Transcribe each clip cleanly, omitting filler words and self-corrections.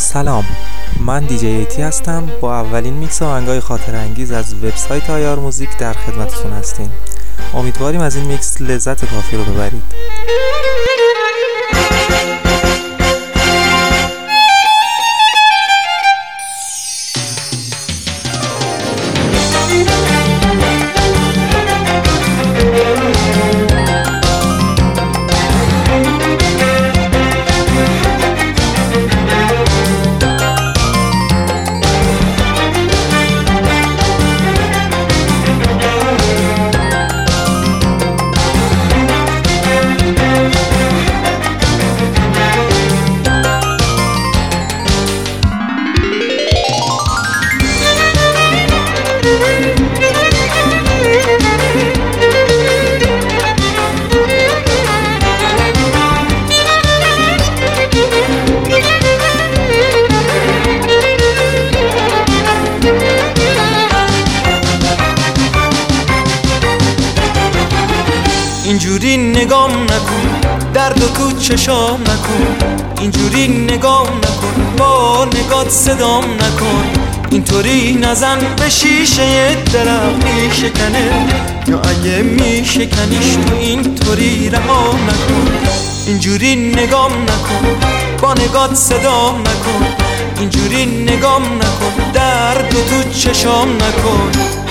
سلام، من دیجی ایتی هستم. با اولین میکس آهنگای خاطره انگیز از وبسایت آیار موزیک در خدمتتون هستیم. امیدواریم از این میکس لذت کافی رو ببرید. اینجوری نگام نکن، درد و تو چشام نکن. اینجوری نگام نکن، با نگات صدام نکن. اینطوری نزن به شیشه درخت میشکنه، یا اگه میشکنیش تو اینطوری رها نکن. اینجوری نگام نکن، با نگات صدام نکن. اینجوری نگام نکن، درد و تو چشام نکن.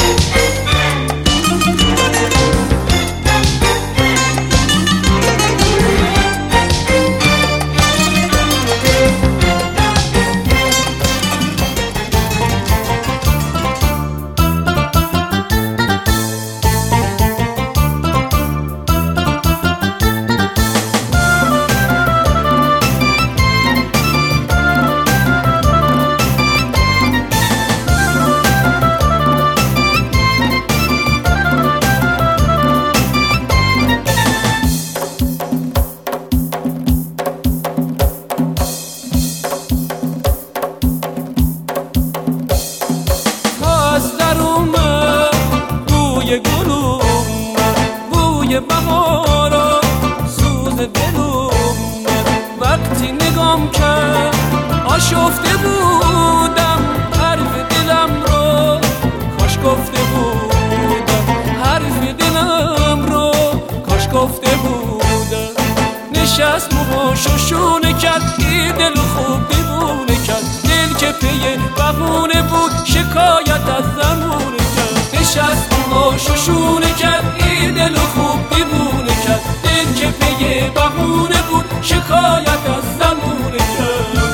بوی بهارا سوز دلم وقتی نگام کرد آشفته بودم حرف دلم رو کاش گفته بودم. حرف دلم رو کاش گفته بودم. نشست موهاشو کرد ای دل خوب دیوونه کرد. دل که پی بهونه بود شکایت از زمونه کرد. نشست موهاشو کرد ای دل خوب دیوونه کرد. دل که پی بهونه بود شکایت از زمونه کرد.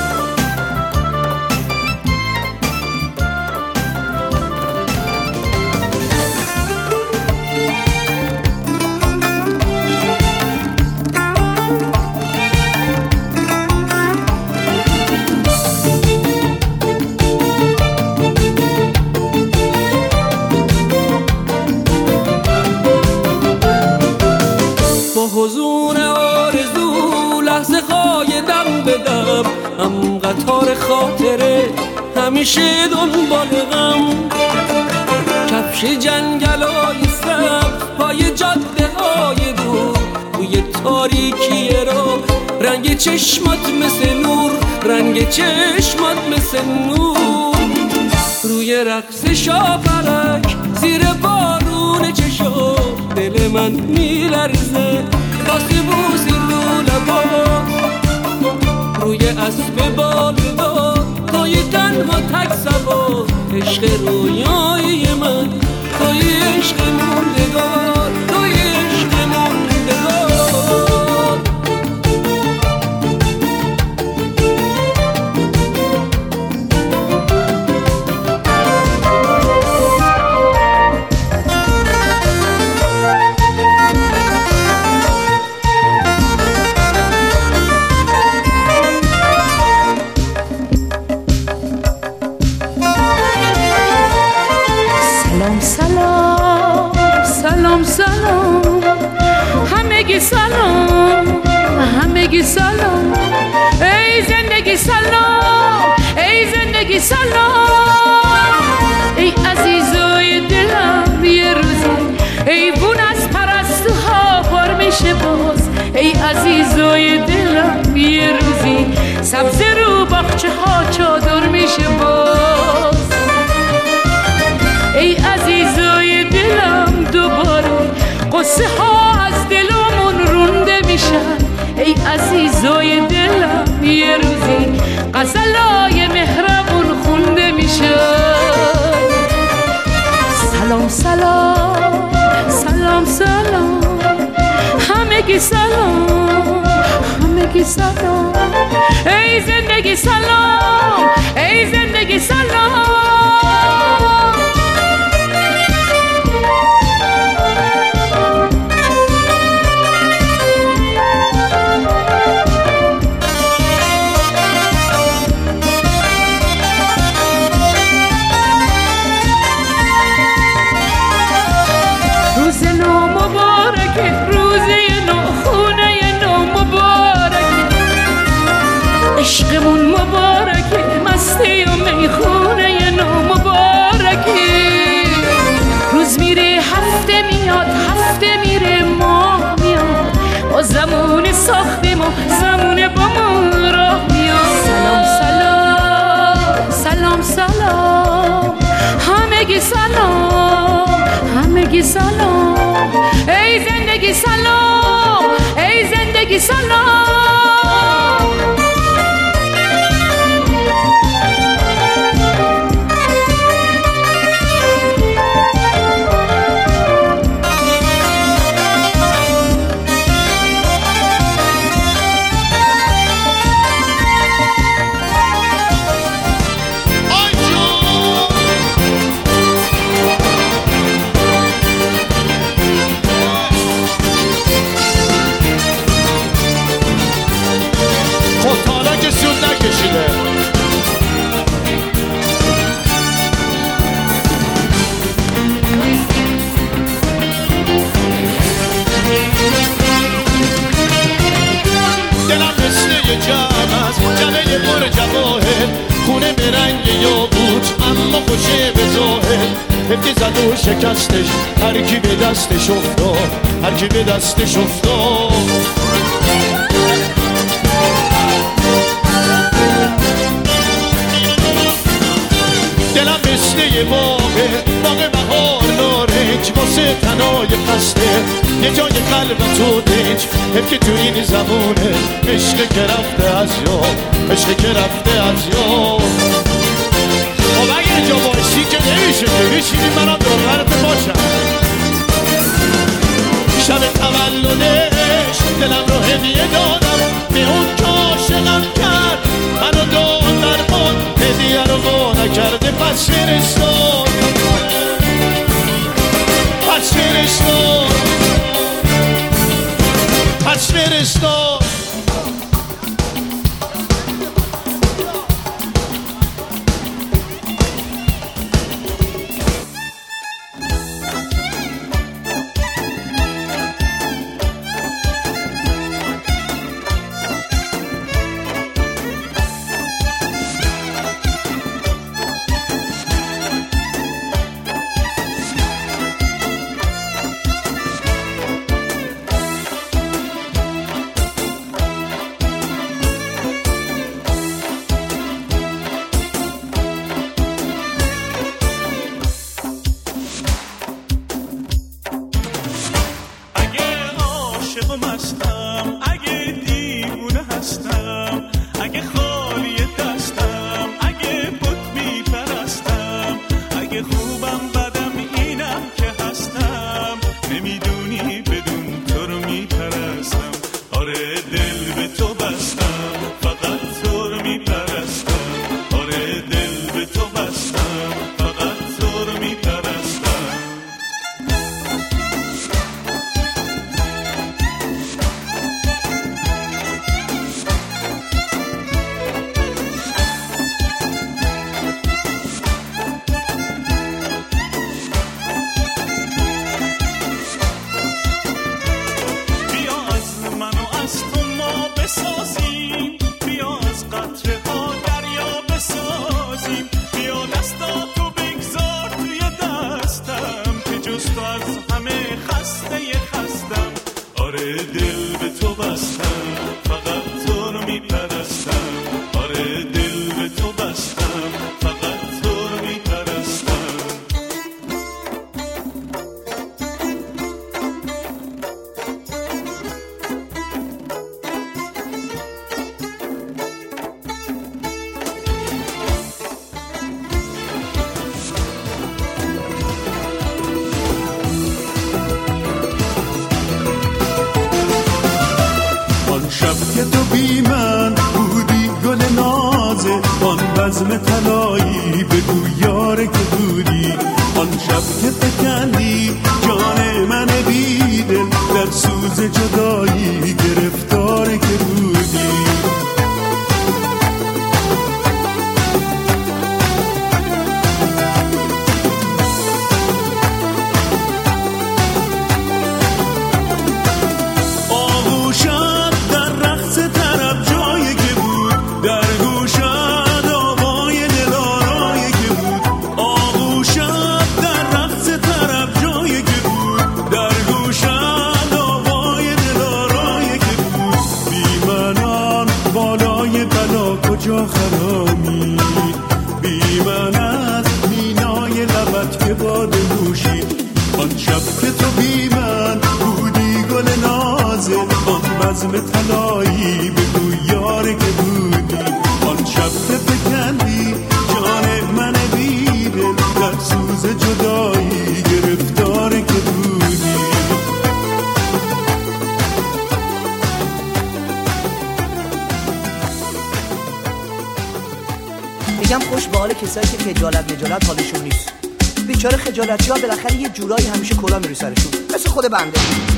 حضور آرزو لحظه های دم به دم، هم قطار خاطره همیشه دنبال غم. کفش جنگلای سبز پای جاده های دور، روی تاریکی رو رنگ چشمات مثل نور، رنگ چشمات مثل نور. روی رقص شاپرک زیر بارون چشم دل من میلرزه. باسی بوسی رو لبا روی اسب بالدار، توی تنها تک سبا. عشق رویای من توی عشق موندگار، توی عشق موندگار. سلام سلام همگی سلام، همگی سلام. ای زندگی سلام، ای زندگی سلام. ای عزیزای دلم یه روزی ایوون از پرستوها پر میشه باز. ای عزیزای دلم یه روزی سبز رو باغچه ها یه روزی غزلای مهربون خونده میشه. سلام سلام سلام سلام همگی سلام همگی سلام ای زندگی سلام ای زندگی سلام. روز نو مبارکه روزی نو خونه نو مبارکه عشقمون مبارکه مستی و میخونه نو مبارکه. روز میره هفته میاد هفته میره ماه میاد با زمان ساختیم و زمان با ما راه میاد. سلام سلام سلام سلام همگی سلام همگی سلام ای زندگی سلام ای زندگی سلام. هفته زد و شکستش هر کی به دستش افتاد هر کی به دستش افتاد. دلم مثل یه باغ بهار نارنج واسه تنای خسته یه جای قلب تو دنج. حیف که تو این زمونه عشق که رفته از یاد عشق که رفته از یاد. خب اگه اینجا بایستی که نمیشه که بشینی منم دوربرت باشم. شب تولدش دلم رو هدیه دادم به اون که عاشقم کرد منو داد درمان هدیه رو با نکرده پس فرستاد پس فرستاد پس فرستاد. بزم طلایی بگو یار که بودی آن شب که فکندی جان من بیدل در سوز جدایی گرفتار که بودی کجا خرامی بی من از مینای لبت که باده نوشی آن شب که تو بی من بودی گل نازه آن بزم طلایی بگو یار که بودی آن شب که فکندی جان من بیدل در سوز جدایی گرفتار که بودی میگم خوش به حال کسایی که خجالت حالشون نیست. بیچاره خجالتی‌ها بالاخره یه جورایی همیشه کلا میره سرشون، مثل خود بنده.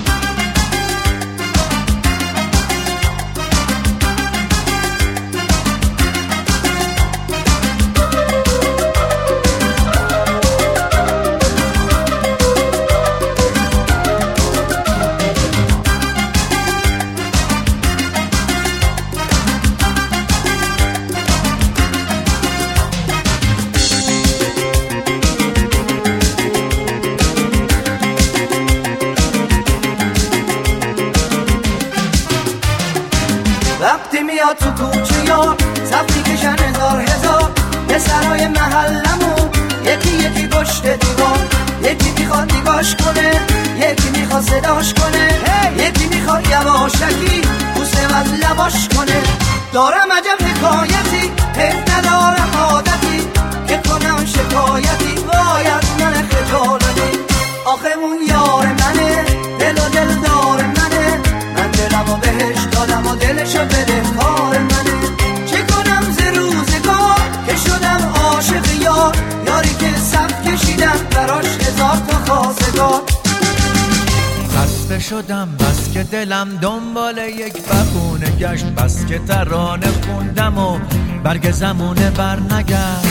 وقتی میاد تو کوچه یا صفی کشن هزار یه سرای محلمون یکی پشت دیوار یکی میخواد نگاش کنه یکی میخواد صداش کنه یکی میخواد یواشکی بوسه از لباش کنه دارم عجب حکایتی حیف ندارم عادتی که کنم شکایتی وای از من خجالتی آخه اون یار منه دل و دل دار منه من دلمو بهش دادم و دلشو بده کار منه چه کنم ز روزگار که شدم عاشق یاری که صف کشیدم براش هزار تا خواستگار خسته شدم بس که دلم دنبال یک بهونه گشت بس که ترانه خوندم و برگ زمونه برنگشت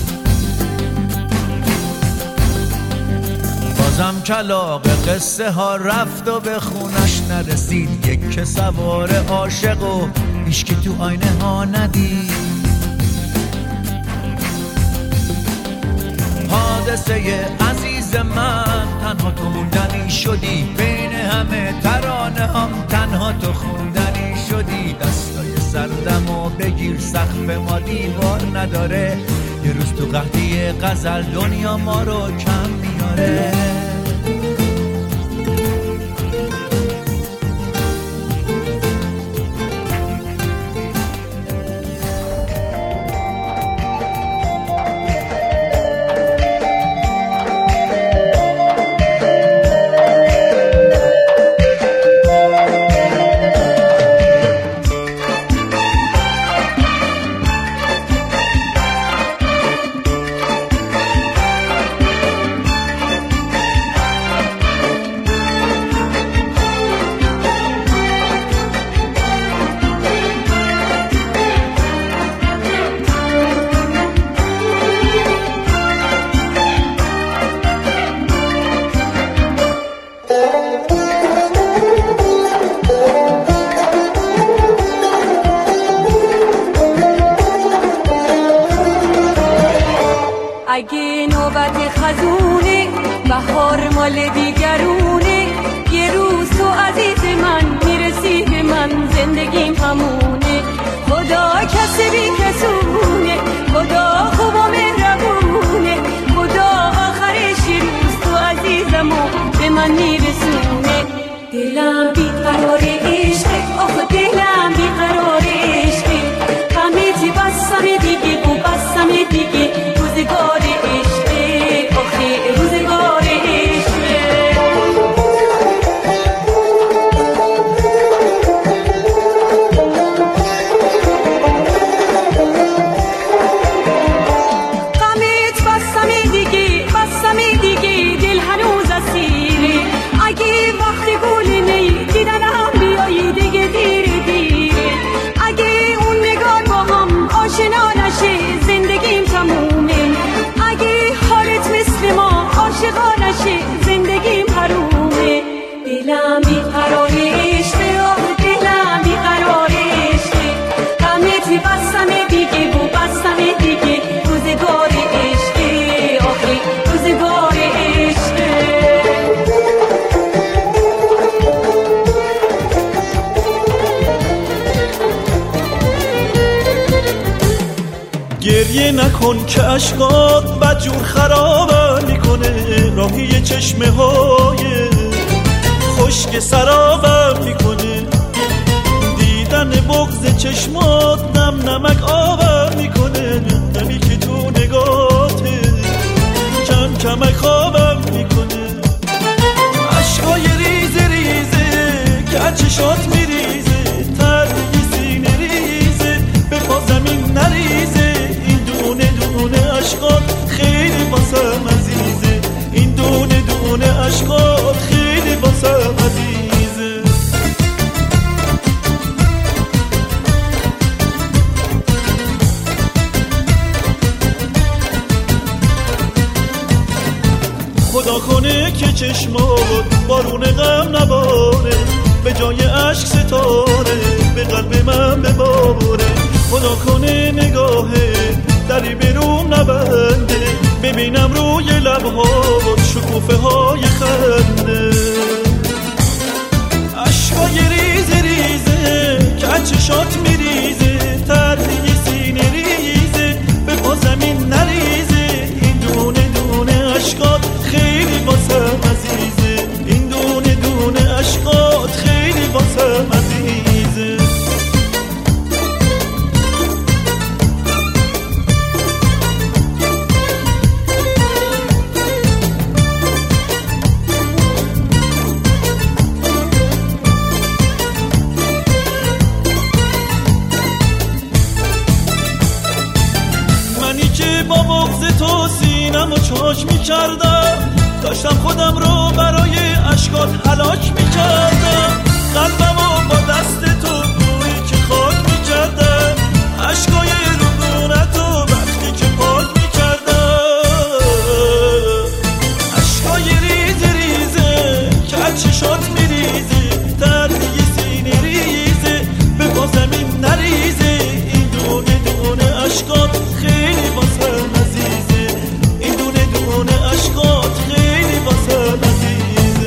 بازم کلاغ قصه ها رفت و به خونش نرسید یک که سوار عاشق و هیچ که تو آینه ها ندید حادثه عزیز من تنها تو موندنی شدی بین همه ترانه هم تنها تو خوندنی شدی دستای سردم و بگیر سقف ما دیوار نداره یه روز تو قحطی غزل دنیا ما رو کم میاره اگه نوبت خزونه بهار مال دیگرونه یه روز تو عزیز من میرسی به من زندگیم همونه خدا کسی بی کسونه خدا خوب و مهربونه خدا آخرش یه روز تو عزیزمو به من میرسونه دلم بیقرار عشقه آخه دلم بیقرار عشقه همه چی بسم دیگه و بسم دیگه روزگار عشقه آخه روزگار عشقه گریه نکن که عشقات بدجور خرابم میکنه، راهی چشمه های خشک سرابم میکنه، دیدن بغض چشمات نم نمک آبم میکنه، نمی که تو نگاته کم کمک خوابم میکنه، عشقای ریزه ریزه که چشات میریزه، تردی سینه ریزه به پا زمین نریزه، این دونه دونه عشقات خیلی واسم عزیزه، این دونه دونه عشقات خیلی واسم عزیزه. خدا کنه که چشمات بارون غم نباره، به جای عشق ستاره به قلب من بباره، خدا کنه نگاهه دری بیرون نبنده، ببینم روی لبهات شکوفه های خنده، عشقای ریزه ریزه که چشات میریزه، تردی سینه ریزه به پا زمین نریزه، این دونه دونه عشقات خیلی واسم عزیزه، این دونه دونه عشقات خیلی واسم عزیزه. منی که با بغض تو سینمو چاک میکردم، داشتم خودم رو برای عشقات هلاک میکردم، قلبمو با دست تو بویی که خاک میکردم، عشقای رودونتو وقتی که پاک میکردم، عشقای ریزه ریزه که چشات میریزه، تردی سینه ریزه به پا زمین نریزه، این دونه دونه عشقات خیلی واسم عزیزه، این دونه دونه عشقات خیلی واسم عزیزه.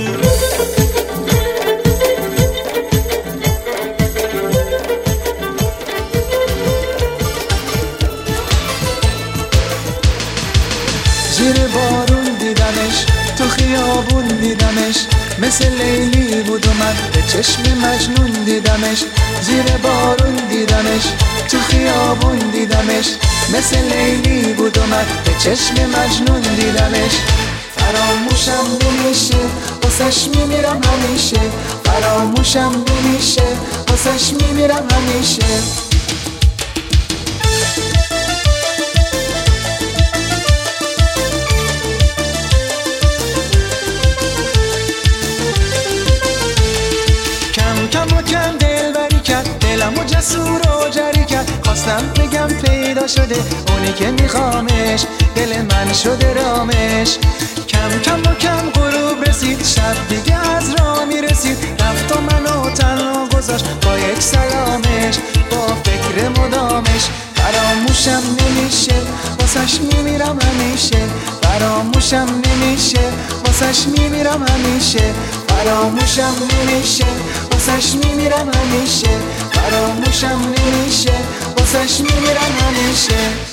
زیر بارون دیدمش، تو خیابون دیدمش، مثل لیلی بود اومد به چشم مجنون دیدمش، زیر بارون دیدمش، تو خیابون دیدمش، مثل لیلی بود اومد به چشم مجنون دیدمش، فراموشم نمیشه واسش میمیرم همیشه، فراموشم نمیشه واسش میمیرم همیشه. کم و کم دلبری کرد، دلمو جسور و جری کرد، خواستم بگم پیدا شده اونی که میخوامش، دل من شده رامش، کم و کم غروب رسید، شب دیگه از راه میرسید، رفت و منو تنها گذاشت با یک سلامش، با فکر مدامش، فراموشم نمیشه واسش میمیرم همیشه، فراموشم نمیشه واسش میمیرم همیشه، فراموشم نمیشه واسش میمیرم همیشه، فراموشم نمیشه واسش میمیرم همیشه.